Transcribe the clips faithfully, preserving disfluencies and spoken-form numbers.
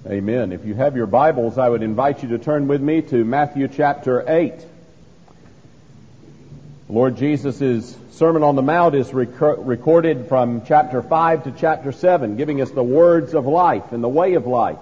Amen. If you have your Bibles, I would invite you to turn with me to Matthew chapter eight. Lord Jesus' Sermon on the Mount is rec- recorded from chapter five to chapter seven, giving us the words of life and the way of life.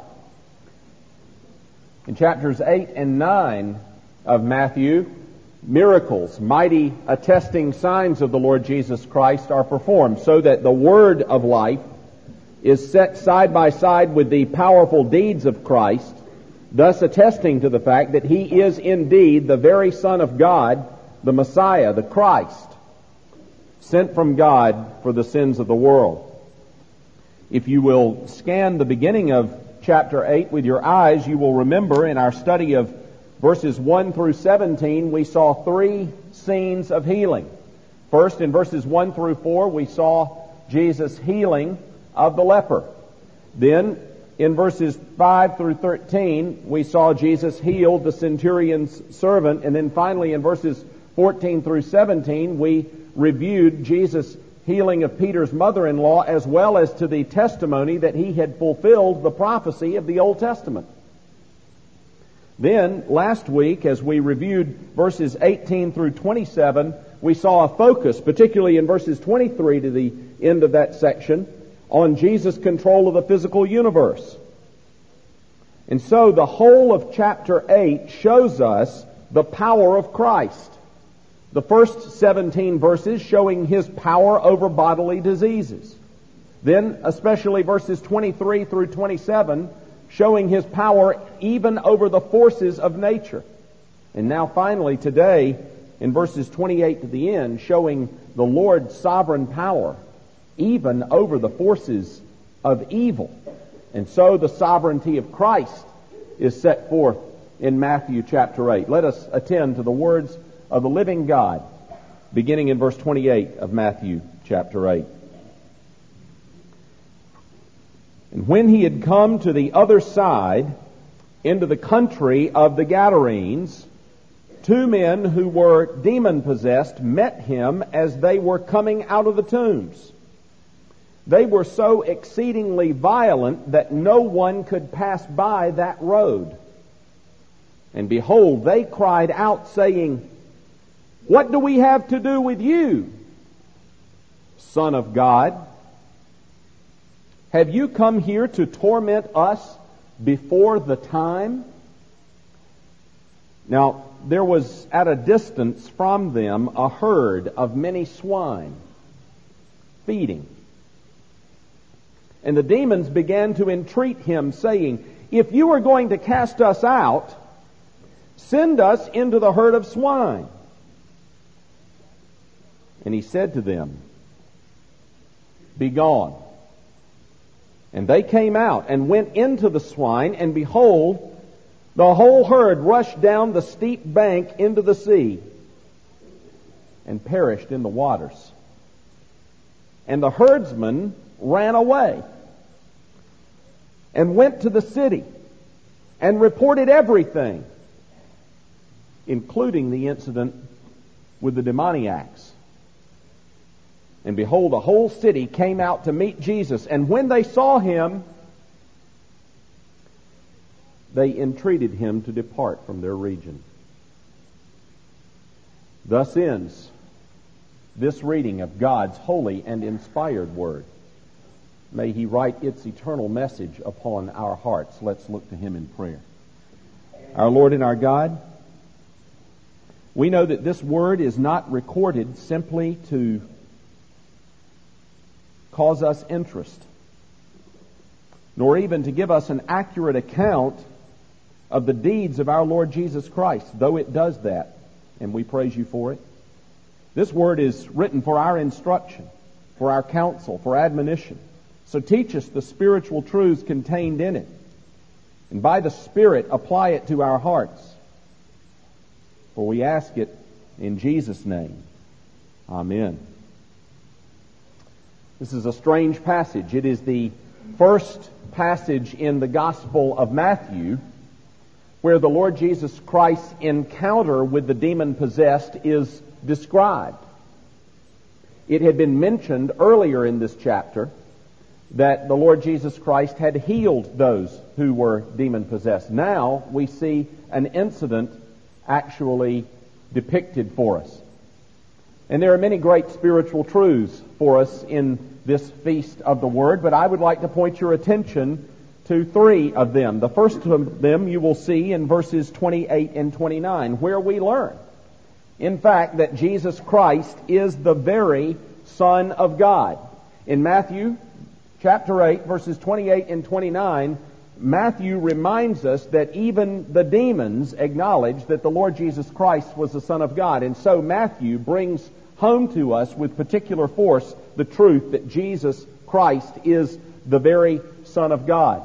In chapters eight and nine of Matthew, miracles, mighty attesting signs of the Lord Jesus Christ are performed, so that the word of life is set side by side with the powerful deeds of Christ, thus attesting to the fact that He is indeed the very Son of God, the Messiah, the Christ, sent from God for the sins of the world. If you will scan the beginning of chapter eight with your eyes, you will remember in our study of verses one through seventeen, we saw three scenes of healing. First, in verses one through four, we saw Jesus healing of the leper. Then, in verses five through thirteen, we saw Jesus heal the centurion's servant. And then finally, in verses fourteen through seventeen, we reviewed Jesus' healing of Peter's mother-in-law, as well as to the testimony that he had fulfilled the prophecy of the Old Testament. Then, last week, as we reviewed verses eighteen through twenty-seven, we saw a focus, particularly in verses twenty-three to the end of that section, on Jesus' control of the physical universe. And so the whole of chapter eight shows us the power of Christ. The first seventeen verses showing His power over bodily diseases. Then, especially verses twenty-three through twenty-seven, showing His power even over the forces of nature. And now finally today, in verses twenty-eight to the end, showing the Lord's sovereign power even over the forces of evil. And so the sovereignty of Christ is set forth in Matthew chapter eight. Let us attend to the words of the living God, beginning in verse twenty-eight of Matthew chapter eight. And when he had come to the other side, into the country of the Gadarenes, two men who were demon-possessed met him as they were coming out of the tombs. They were so exceedingly violent that no one could pass by that road. And behold, they cried out, saying, "What do we have to do with you, Son of God? Have you come here to torment us before the time?" Now, there was at a distance from them a herd of many swine feeding. And the demons began to entreat him, saying, "If you are going to cast us out, send us into the herd of swine." And he said to them, "Be gone." And they came out and went into the swine, and behold, the whole herd rushed down the steep bank into the sea and perished in the waters. And the herdsmen ran away and went to the city and reported everything, including the incident with the demoniacs. And behold, the whole city came out to meet Jesus, and when they saw him, they entreated him to depart from their region. Thus ends this reading of God's holy and inspired Word. May He write its eternal message upon our hearts. Let's look to Him in prayer. Our Lord and our God, we know that this Word is not recorded simply to cause us interest, nor even to give us an accurate account of the deeds of our Lord Jesus Christ, though it does that, and we praise You for it. This Word is written for our instruction, for our counsel, for admonition. So teach us the spiritual truths contained in it, and by the Spirit apply it to our hearts. For we ask it in Jesus' name. Amen. This is a strange passage. It is the first passage in the Gospel of Matthew where the Lord Jesus Christ's encounter with the demon-possessed is described. It had been mentioned earlier in this chapter, that the Lord Jesus Christ had healed those who were demon-possessed. Now we see an incident actually depicted for us. And there are many great spiritual truths for us in this feast of the Word, but I would like to point your attention to three of them. The first of them you will see in verses twenty-eight and twenty-nine, where we learn, in fact, that Jesus Christ is the very Son of God. In Matthew chapter eight, verses twenty-eight and twenty-nine, Matthew reminds us that even the demons acknowledge that the Lord Jesus Christ was the Son of God. And so Matthew brings home to us with particular force the truth that Jesus Christ is the very Son of God.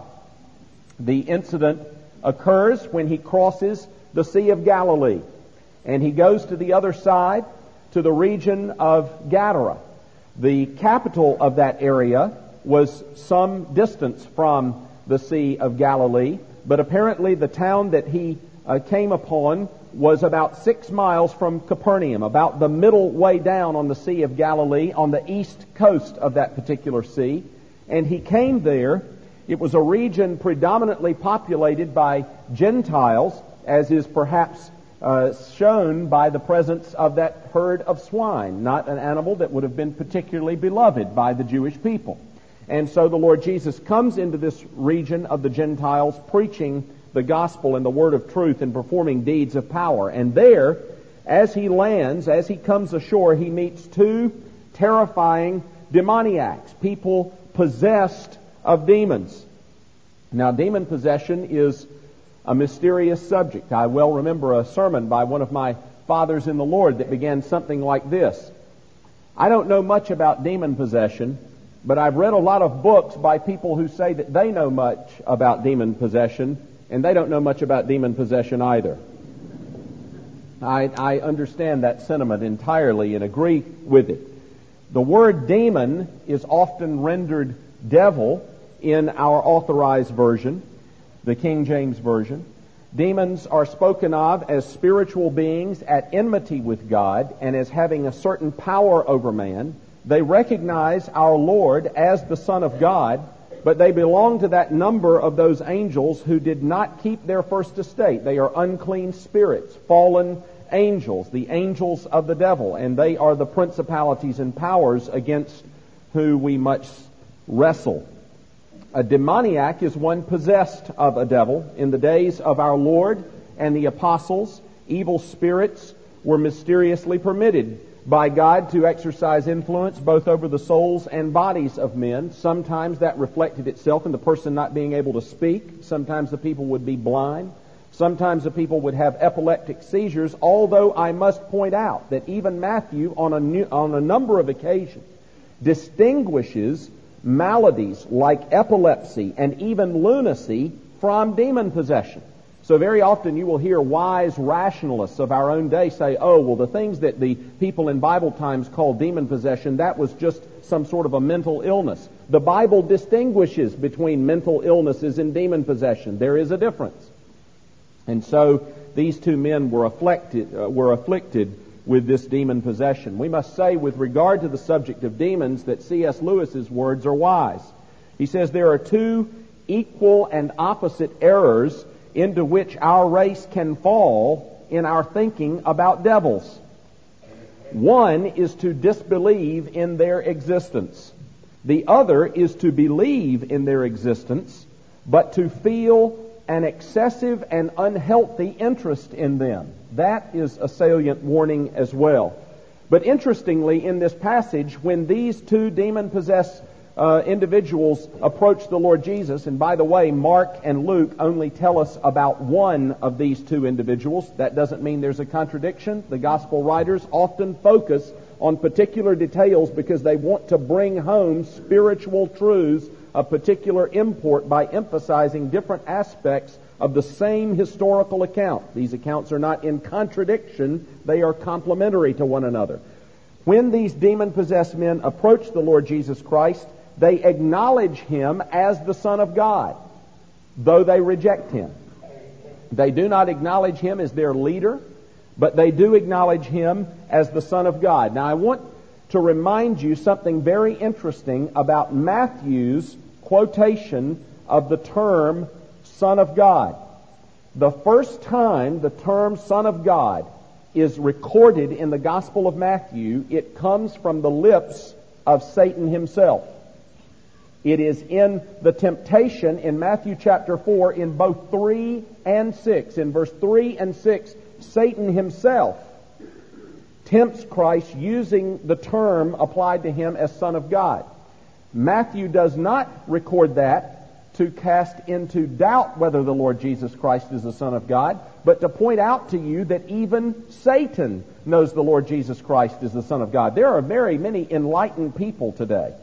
The incident occurs when he crosses the Sea of Galilee, and he goes to the other side, to the region of Gadara. The capital of that area was some distance from the Sea of Galilee, but apparently the town that he uh, came upon was about six miles from Capernaum, about the middle way down on the Sea of Galilee, on the east coast of that particular sea. And he came there. It was a region predominantly populated by Gentiles, as is perhaps uh, shown by the presence of that herd of swine, not an animal that would have been particularly beloved by the Jewish people. And so the Lord Jesus comes into this region of the Gentiles, preaching the gospel and the word of truth and performing deeds of power. And there, as he lands, as he comes ashore, he meets two terrifying demoniacs, people possessed of demons. Now, demon possession is a mysterious subject. I well remember a sermon by one of my fathers in the Lord that began something like this: I don't know much about demon possession, but I've read a lot of books by people who say that they know much about demon possession, and they don't know much about demon possession either. I, I understand that sentiment entirely and agree with it. The word demon is often rendered devil in our authorized version, the King James Version. Demons are spoken of as spiritual beings at enmity with God and as having a certain power over man. They recognize our Lord as the Son of God, but they belong to that number of those angels who did not keep their first estate. They are unclean spirits, fallen angels, the angels of the devil, and they are the principalities and powers against who we must wrestle. A demoniac is one possessed of a devil. In the days of our Lord and the apostles, evil spirits were mysteriously permitted by God to exercise influence both over the souls and bodies of men. Sometimes that reflected itself in the person not being able to speak. Sometimes the people would be blind. Sometimes the people would have epileptic seizures, although I must point out that even Matthew, on a, new, on a number of occasions, distinguishes maladies like epilepsy and even lunacy from demon possession. So very often you will hear wise rationalists of our own day say, oh, well, the things that the people in Bible times called demon possession, that was just some sort of a mental illness. The Bible distinguishes between mental illnesses and demon possession. There is a difference. And so these two men were afflicted, uh, were afflicted with this demon possession. We must say with regard to the subject of demons that C S Lewis's words are wise. He says there are two equal and opposite errors into which our race can fall in our thinking about devils. One is to disbelieve in their existence. The other is to believe in their existence, but to feel an excessive and unhealthy interest in them. That is a salient warning as well. But interestingly, in this passage, when these two demon-possessed uh, individuals approach the Lord Jesus, and by the way, Mark and Luke only tell us about one of these two individuals. That doesn't mean there's a contradiction. The gospel writers often focus on particular details because they want to bring home spiritual truths of particular import by emphasizing different aspects of the same historical account. These accounts are not in contradiction, they are complementary to one another. When these demon-possessed men approach the Lord Jesus Christ, they acknowledge Him as the Son of God, though they reject Him. They do not acknowledge Him as their leader, but they do acknowledge Him as the Son of God. Now I want to remind you something very interesting about Matthew's quotation of the term Son of God. The first time the term Son of God is recorded in the Gospel of Matthew, it comes from the lips of Satan himself. It is in the temptation in Matthew chapter four in both three and six. In verse three and six, Satan himself tempts Christ using the term applied to him as Son of God. Matthew does not record that to cast into doubt whether the Lord Jesus Christ is the Son of God, but to point out to you that even Satan knows the Lord Jesus Christ is the Son of God. There are very many enlightened people today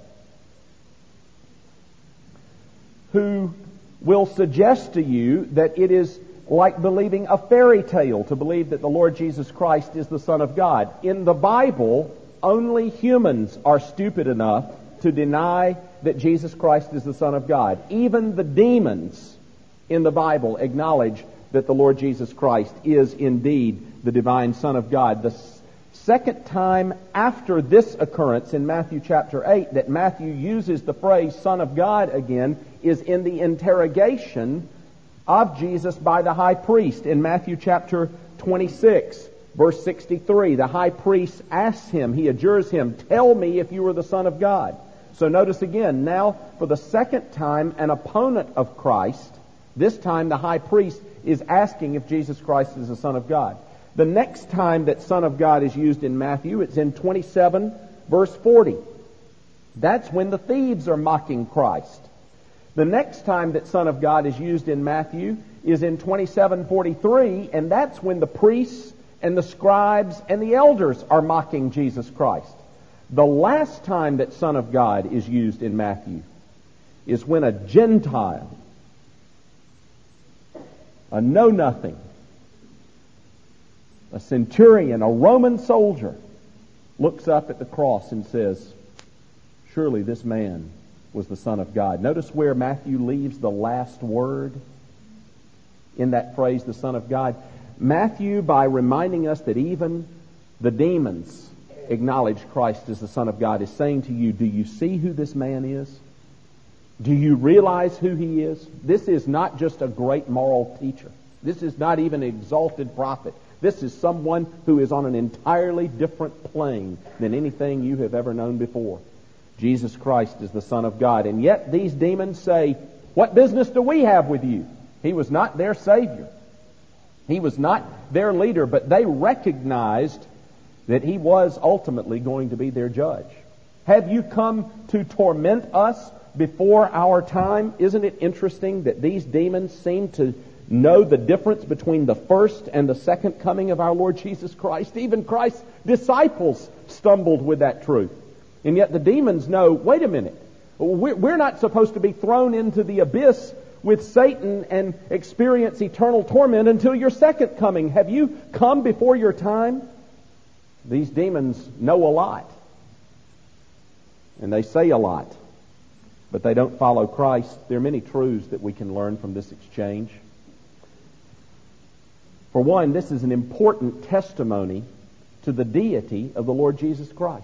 who will suggest to you that it is like believing a fairy tale to believe that the Lord Jesus Christ is the Son of God. In the Bible, only humans are stupid enough to deny that Jesus Christ is the Son of God. Even the demons in the Bible acknowledge that the Lord Jesus Christ is indeed the divine Son of God. The second time after this occurrence in Matthew chapter eight that Matthew uses the phrase Son of God again is in the interrogation of Jesus by the high priest in Matthew chapter twenty-six, verse sixty-three. The high priest asks him, he adjures him, "Tell me if you are the Son of God." So notice again, now for the second time, an opponent of Christ, this time the high priest, is asking if Jesus Christ is the Son of God. The next time that Son of God is used in Matthew, it's in twenty-seven, verse forty. That's when the thieves are mocking Christ. The next time that Son of God is used in Matthew is in twenty-seven forty-three, and that's when the priests and the scribes and the elders are mocking Jesus Christ. The last time that Son of God is used in Matthew is when a Gentile, a know-nothing, a centurion, a Roman soldier, looks up at the cross and says, "Surely this man was the Son of God." Notice where Matthew leaves the last word in that phrase, the Son of God. Matthew, by reminding us that even the demons acknowledge Christ as the Son of God, is saying to you, do you see who this man is? Do you realize who he is? This is not just a great moral teacher. This is not even an exalted prophet. This is someone who is on an entirely different plane than anything you have ever known before. Jesus Christ is the Son of God. And yet these demons say, "What business do we have with you?" He was not their Savior. He was not their leader, but they recognized that he was ultimately going to be their judge. Have you come to torment us before our time? Isn't it interesting that these demons seem to know the difference between the first and the second coming of our Lord Jesus Christ? Even Christ's disciples stumbled with that truth. And yet the demons know, wait a minute, we're not supposed to be thrown into the abyss with Satan and experience eternal torment until your second coming. Have you come before your time? These demons know a lot, and they say a lot, but they don't follow Christ. There are many truths that we can learn from this exchange. For one, this is an important testimony to the deity of the Lord Jesus Christ.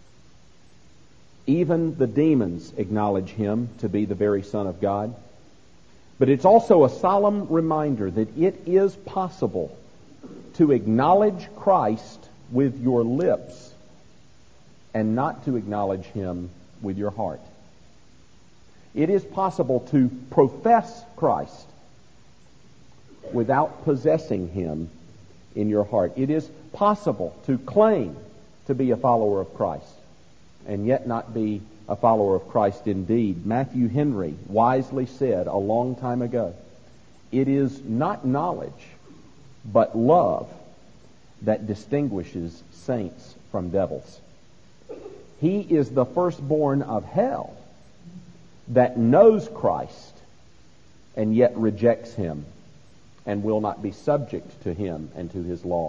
Even the demons acknowledge him to be the very Son of God. But it's also a solemn reminder that it is possible to acknowledge Christ with your lips and not to acknowledge him with your heart. It is possible to profess Christ without possessing him in your heart. It is possible to claim to be a follower of Christ and yet not be a follower of Christ indeed. Matthew Henry wisely said a long time ago, "It is not knowledge, but love that distinguishes saints from devils." He is the firstborn of hell that knows Christ and yet rejects him and will not be subject to him and to his law.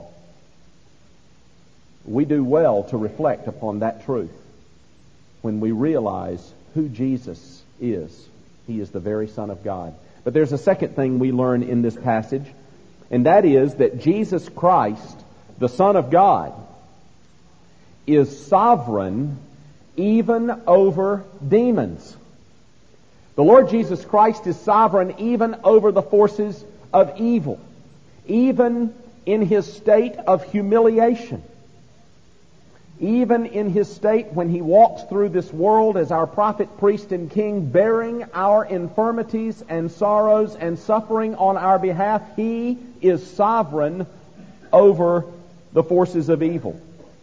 We do well to reflect upon that truth when we realize who Jesus is. He is the very Son of God. But there's a second thing we learn in this passage, and that is that Jesus Christ, the Son of God, is sovereign even over demons. The Lord Jesus Christ is sovereign even over the forces of evil, even in his state of humiliation, even in his state when he walks through this world as our prophet, priest, and king, bearing our infirmities and sorrows and suffering on our behalf. He is sovereign over the forces of evil.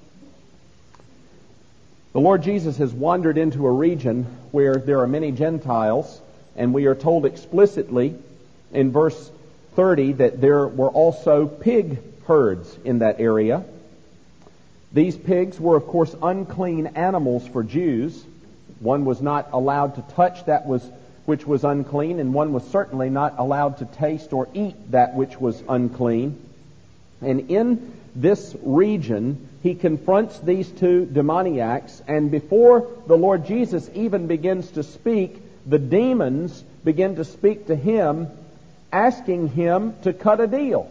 The Lord Jesus has wandered into a region where there are many Gentiles, and we are told explicitly in verse thirty that there were also pig herds in that area. These pigs were, of course, unclean animals for Jews. One was not allowed to touch that was which was unclean, and one was certainly not allowed to taste or eat that which was unclean. And in this region, he confronts these two demoniacs, and before the Lord Jesus even begins to speak, the demons begin to speak to him, asking him to cut a deal,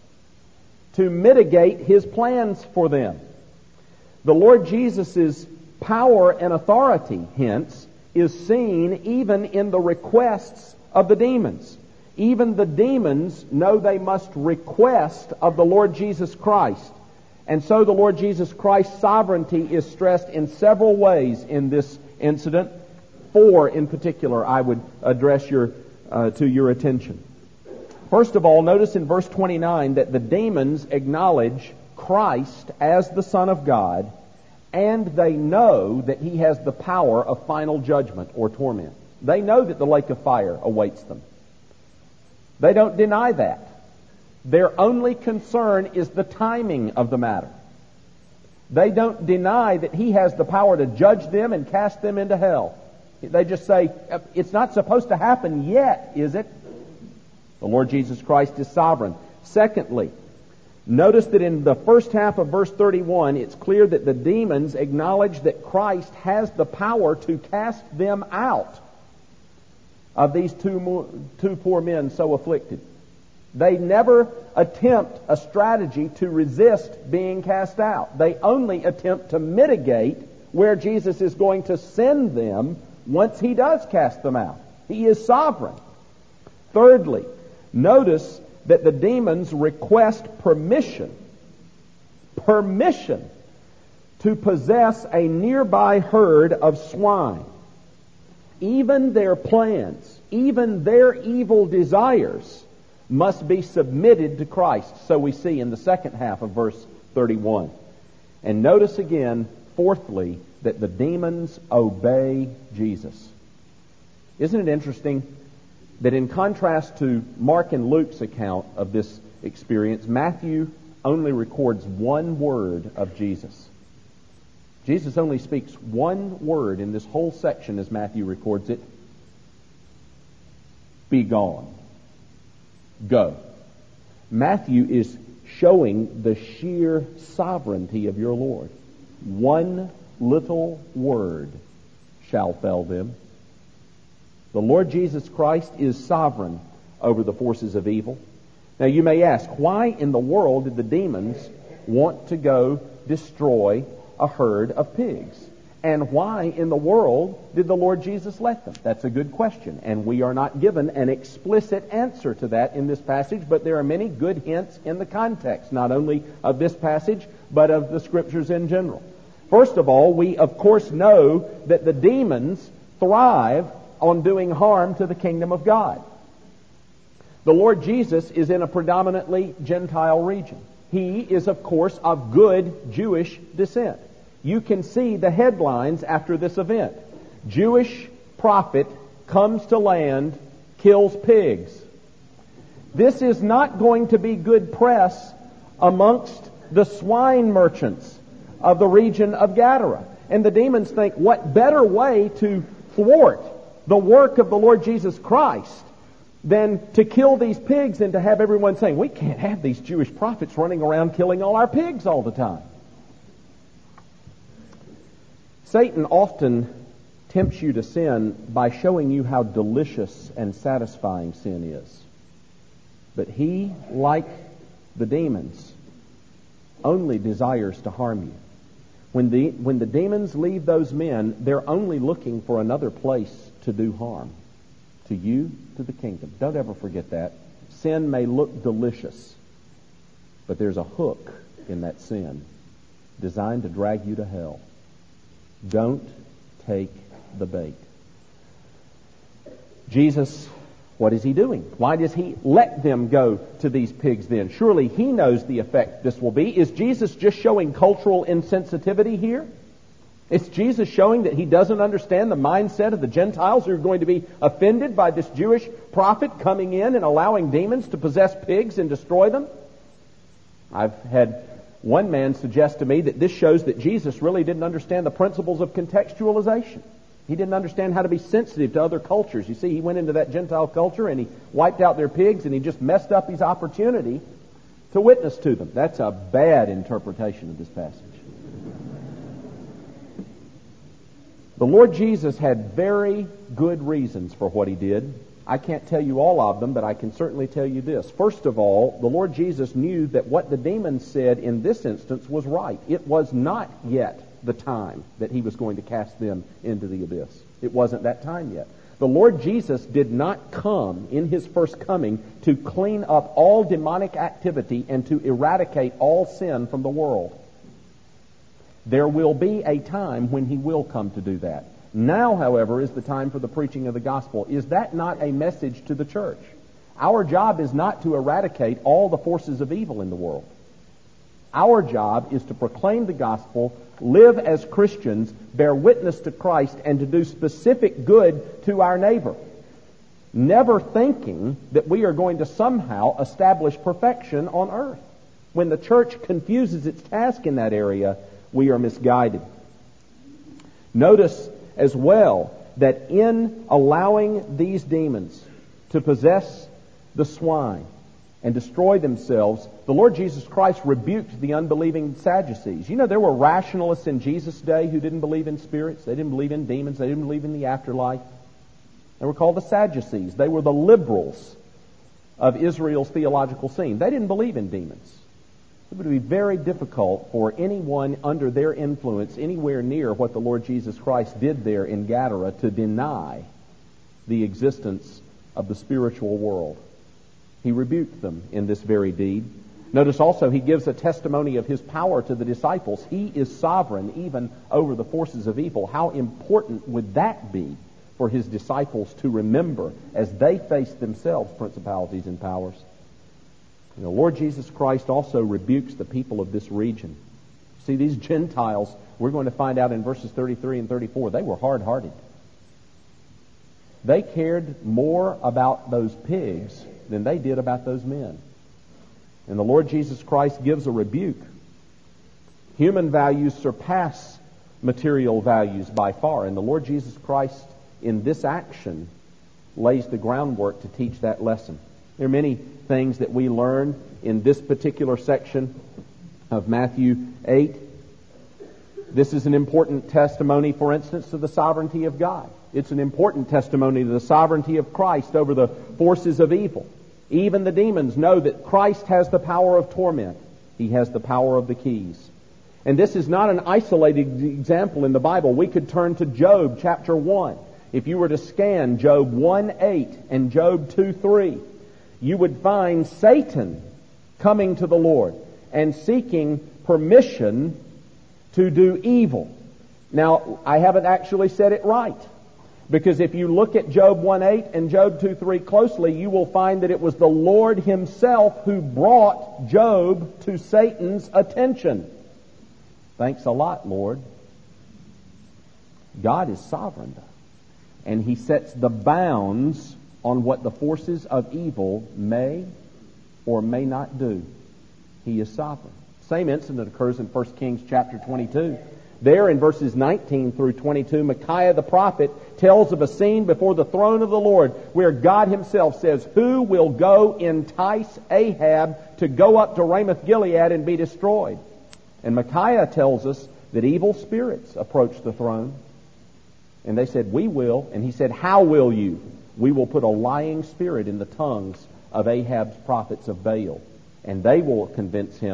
to mitigate his plans for them. The Lord Jesus' power and authority, hence, is seen even in the requests of the demons. Even the demons know they must request of the Lord Jesus Christ. And so the Lord Jesus Christ's sovereignty is stressed in several ways in this incident. Four in particular I would address your uh, to your attention. First of all, notice in verse twenty-nine that the demons acknowledge Christ as the Son of God, and they know that he has the power of final judgment or torment. They know that the lake of fire awaits them. They don't deny that. Their only concern is the timing of the matter. They don't deny that he has the power to judge them and cast them into hell. They just say, it's not supposed to happen yet, is it? The Lord Jesus Christ is sovereign. Secondly, notice that in the first half of verse thirty-one, it's clear that the demons acknowledge that Christ has the power to cast them out of these two, mo- two poor men so afflicted. They never attempt a strategy to resist being cast out. They only attempt to mitigate where Jesus is going to send them once he does cast them out. He is sovereign. Thirdly, notice that the demons request permission, permission to possess a nearby herd of swine. Even their plans, even their evil desires must be submitted to Christ. So we see in the second half of verse thirty-one. And notice again, fourthly, that the demons obey Jesus. Isn't it interesting that in contrast to Mark and Luke's account of this experience, Matthew only records one word of Jesus. Jesus only speaks one word in this whole section as Matthew records it. Be gone. Go. Matthew is showing the sheer sovereignty of your Lord. One little word shall fell them. The Lord Jesus Christ is sovereign over the forces of evil. Now you may ask, why in the world did the demons want to go destroy a herd of pigs? And why in the world did the Lord Jesus let them? That's a good question, and we are not given an explicit answer to that in this passage, but there are many good hints in the context, not only of this passage, but of the Scriptures in general. First of all, we of course know that the demons thrive on doing harm to the kingdom of God. The Lord Jesus is in a predominantly Gentile region. He is, of course, of good Jewish descent. You can see the headlines after this event. Jewish prophet comes to land, kills pigs. This is not going to be good press amongst the swine merchants of the region of Gadara. And the demons think, what better way to thwart the work of the Lord Jesus Christ than to kill these pigs and to have everyone saying, we can't have these Jewish prophets running around killing all our pigs all the time. Satan often tempts you to sin by showing you how delicious and satisfying sin is. But he, like the demons, only desires to harm you. When the, when the demons leave those men, they're only looking for another place to do harm. To you, to the kingdom. Don't ever forget that. Sin may look delicious, but there's a hook in that sin designed to drag you to hell. Don't take the bait. Jesus, what is he doing? Why does he let them go to these pigs then? Surely he knows the effect this will be. Is Jesus just showing cultural insensitivity here? It's Jesus showing that he doesn't understand the mindset of the Gentiles who are going to be offended by this Jewish prophet coming in and allowing demons to possess pigs and destroy them? I've had one man suggest to me that this shows that Jesus really didn't understand the principles of contextualization. He didn't understand how to be sensitive to other cultures. You see, he went into that Gentile culture and he wiped out their pigs and he just messed up his opportunity to witness to them. That's a bad interpretation of this passage. The Lord Jesus had very good reasons for what he did. I can't tell you all of them, but I can certainly tell you this. First of all, the Lord Jesus knew that what the demons said in this instance was right. It was not yet the time that he was going to cast them into the abyss. It wasn't that time yet. The Lord Jesus did not come in his first coming to clean up all demonic activity and to eradicate all sin from the world. There will be a time when he will come to do that. Now, however, is the time for the preaching of the gospel. Is that not a message to the church? Our job is not to eradicate all the forces of evil in the world. Our job is to proclaim the gospel, live as Christians, bear witness to Christ, and to do specific good to our neighbor. Never thinking that we are going to somehow establish perfection on earth. When the church confuses its task in that area, we are misguided. Notice as well that in allowing these demons to possess the swine and destroy themselves, the Lord Jesus Christ rebuked the unbelieving Sadducees. You know, there were rationalists in Jesus' day who didn't believe in spirits. They didn't believe in demons. They didn't believe in the afterlife. They were called the Sadducees. They were the liberals of Israel's theological scene. They didn't believe in demons. It would be very difficult for anyone under their influence anywhere near what the Lord Jesus Christ did there in Gadara to deny the existence of the spiritual world. He rebuked them in this very deed. Notice also he gives a testimony of his power to the disciples. He is sovereign even over the forces of evil. How important would that be for his disciples to remember as they face themselves principalities and powers? And the Lord Jesus Christ also rebukes the people of this region. See, these Gentiles, we're going to find out in verses thirty-three and thirty-four, they were hard-hearted. They cared more about those pigs than they did about those men. And the Lord Jesus Christ gives a rebuke. Human values surpass material values by far, and the Lord Jesus Christ in this action lays the groundwork to teach that lesson. There are many things that we learn in this particular section of Matthew eight. This is an important testimony, for instance, to the sovereignty of God. It's an important testimony to the sovereignty of Christ over the forces of evil. Even the demons know that Christ has the power of torment. He has the power of the keys. And this is not an isolated example in the Bible. We could turn to Job chapter one. If you were to scan Job one eight and Job two three, you would find Satan coming to the Lord and seeking permission to do evil. Now, I haven't actually said it right, because if you look at Job one eight and Job two three closely, you will find that it was the Lord himself who brought Job to Satan's attention. Thanks a lot, Lord. God is sovereign, and he sets the bounds on what the forces of evil may or may not do. He is sovereign. Same incident occurs in First Kings chapter twenty-two. There in verses nineteen through twenty-two, Micaiah the prophet tells of a scene before the throne of the Lord where God himself says, "Who will go entice Ahab to go up to Ramoth-Gilead and be destroyed?" And Micaiah tells us that evil spirits approached the throne. And they said, "We will." And he said, "How will you?" "We will put a lying spirit in the tongues of Ahab's prophets of Baal, and they will convince him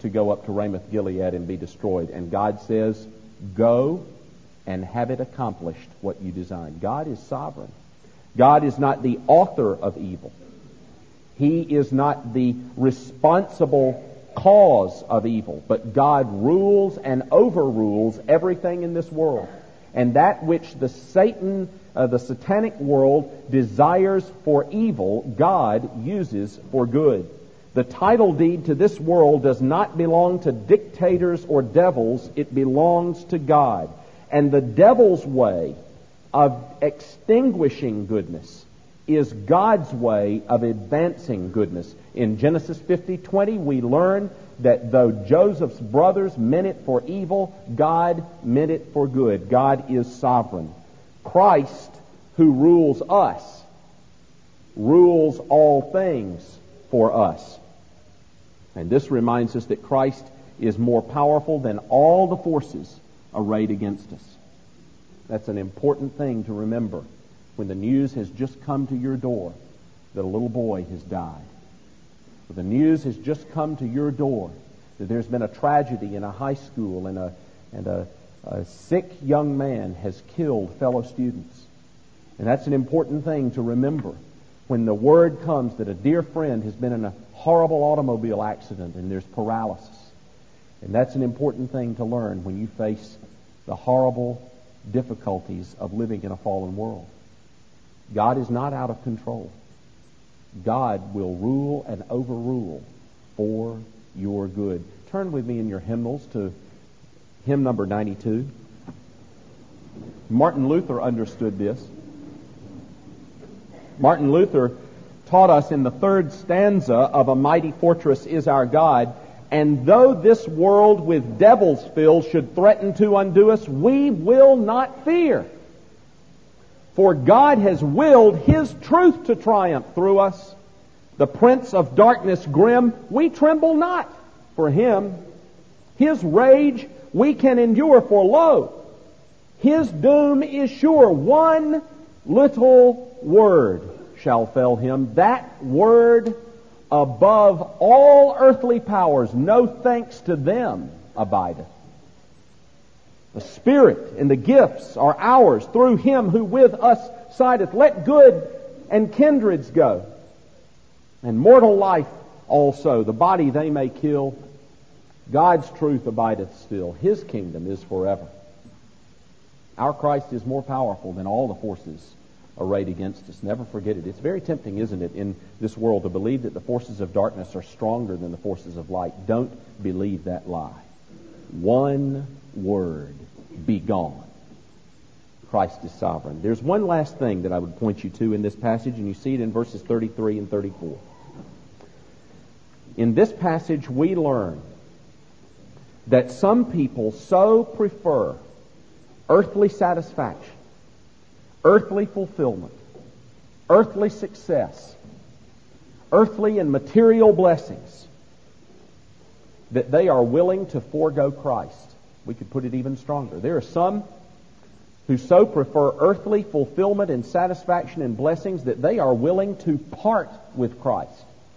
to go up to Ramoth Gilead and be destroyed. And God says, go and have it accomplished what you designed. God is sovereign. God is not the author of evil. He is not the responsible cause of evil, but God rules and overrules everything in this world. And that which the Satan, uh, the satanic world desires for evil, God uses for good. The title deed to this world does not belong to dictators or devils. It belongs to God. And the devil's way of extinguishing goodness is God's way of advancing goodness. In Genesis fifty twenty, we learn that though Joseph's brothers meant it for evil, God meant it for good. God is sovereign. Christ, who rules us, rules all things for us. And this reminds us that Christ is more powerful than all the forces arrayed against us. That's an important thing to remember when the news has just come to your door that a little boy has died. When the news has just come to your door that there's been a tragedy in a high school and a and a, a sick young man has killed fellow students. And that's an important thing to remember when the word comes that a dear friend has been in a horrible automobile accident and there's paralysis. And that's an important thing to learn when you face the horrible difficulties of living in a fallen world. God is not out of control. God will rule and overrule for your good. Turn with me in your hymnals to hymn number ninety-two. Martin Luther understood this. Martin Luther taught us in the third stanza of A Mighty Fortress Is Our God, and though this world with devils filled should threaten to undo us, we will not fear. For God has willed His truth to triumph through us. The prince of darkness grim, we tremble not for him. His rage we can endure, for lo, his doom is sure. One little word shall fell him. That word above all earthly powers, no thanks to them abideth. The Spirit and the gifts are ours through Him who with us sideth. Let good and kindreds go, and mortal life also. The body they may kill. God's truth abideth still. His kingdom is forever. Our Christ is more powerful than all the forces arrayed against us. Never forget it. It's very tempting, isn't it, in this world to believe that the forces of darkness are stronger than the forces of light. Don't believe that lie. One word, be gone. Christ is sovereign. There's one last thing that I would point you to in this passage, and you see it in verses thirty-three and thirty-four. In this passage, we learn that some people so prefer earthly satisfaction, earthly fulfillment, earthly success, earthly and material blessings, that they are willing to forego Christ. We could put it even stronger. There are some who so prefer earthly fulfillment and satisfaction and blessings that they are willing to part with Christ.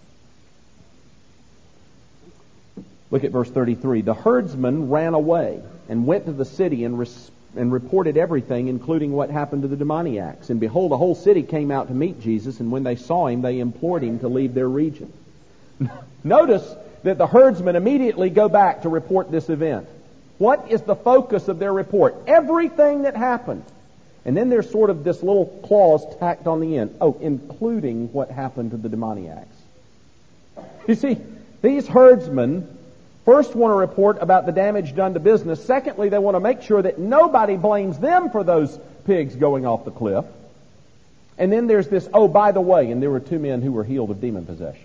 Look at verse thirty-three. The herdsman ran away and went to the city and, res- and reported everything, including what happened to the demoniacs. And behold, the whole city came out to meet Jesus, and when they saw him, they implored him to leave their region. Notice that the herdsmen immediately go back to report this event. What is the focus of their report? Everything that happened. And then there's sort of this little clause tacked on the end. Oh, including what happened to the demoniacs. You see, these herdsmen first want to report about the damage done to business. Secondly, they want to make sure that nobody blames them for those pigs going off the cliff. And then there's this, oh, by the way, and there were two men who were healed of demon possession.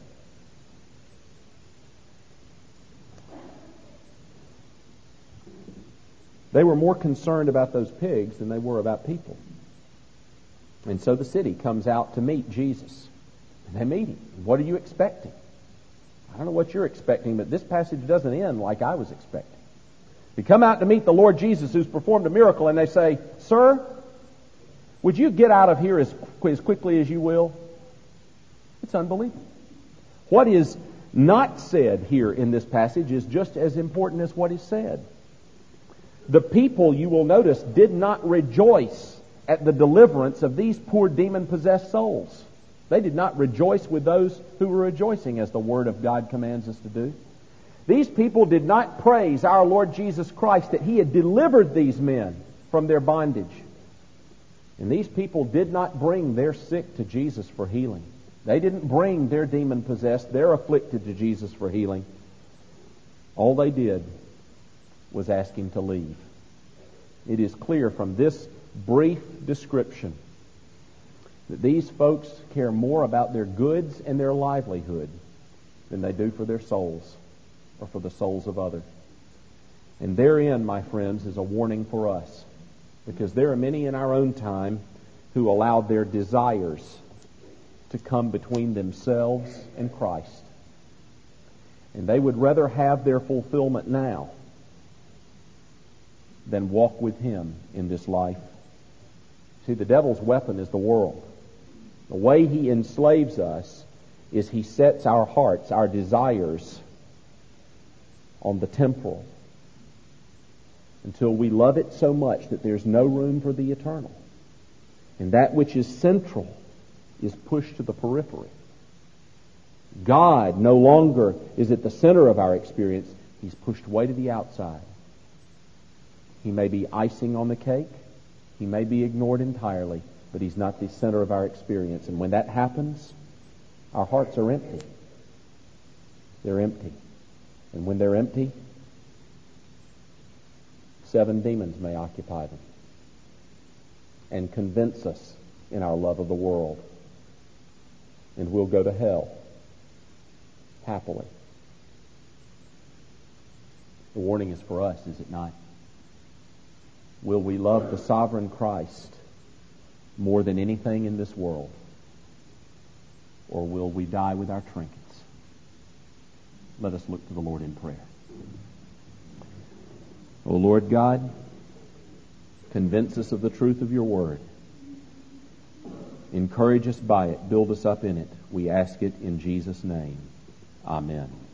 They were more concerned about those pigs than they were about people. And so the city comes out to meet Jesus. And they meet him. What are you expecting? I don't know what you're expecting, but this passage doesn't end like I was expecting. They come out to meet the Lord Jesus who's performed a miracle, and they say, Sir, would you get out of here as, as quickly as you will? It's unbelievable. What is not said here in this passage is just as important as what is said. The people, you will notice, did not rejoice at the deliverance of these poor demon-possessed souls. They did not rejoice with those who were rejoicing, as the Word of God commands us to do. These people did not praise our Lord Jesus Christ that He had delivered these men from their bondage. And these people did not bring their sick to Jesus for healing. They didn't bring their demon-possessed, their afflicted to Jesus for healing. All they did was ask Him to leave. It is clear from this brief description that these folks care more about their goods and their livelihood than they do for their souls or for the souls of others. And therein, my friends, is a warning for us, because there are many in our own time who allow their desires to come between themselves and Christ. And they would rather have their fulfillment now than walk with Him in this life. See, the devil's weapon is the world. The way he enslaves us is he sets our hearts, our desires, on the temporal until we love it so much that there's no room for the eternal. And that which is central is pushed to the periphery. God no longer is at the center of our experience. He's pushed way to the outside. He may be icing on the cake. He may be ignored entirely, but He's not the center of our experience. And when that happens, our hearts are empty. They're empty. And when they're empty, seven demons may occupy them and convince us in our love of the world. And we'll go to hell happily. The warning is for us, is it not? Will we love the sovereign Christ more than anything in this world? Or will we die with our trinkets? Let us look to the Lord in prayer. O Lord God, convince us of the truth of your word. Encourage us by it. Build us up in it. We ask it in Jesus' name. Amen.